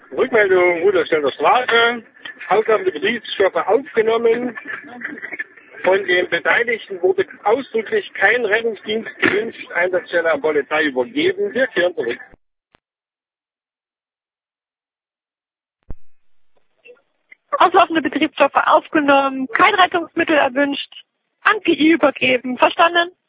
Rückmeldung Ruderstädter Straße. Aufgaben Betriebsstoffe aufgenommen. Von den Beteiligten wurde ausdrücklich kein Rettungsdienst gewünscht. Einsatzstelle an Polizei übergeben. Wir kehren zurück. Auslaufende Betriebsstoffe aufgenommen, kein Rettungsmittel erwünscht, an PI übergeben. Verstanden?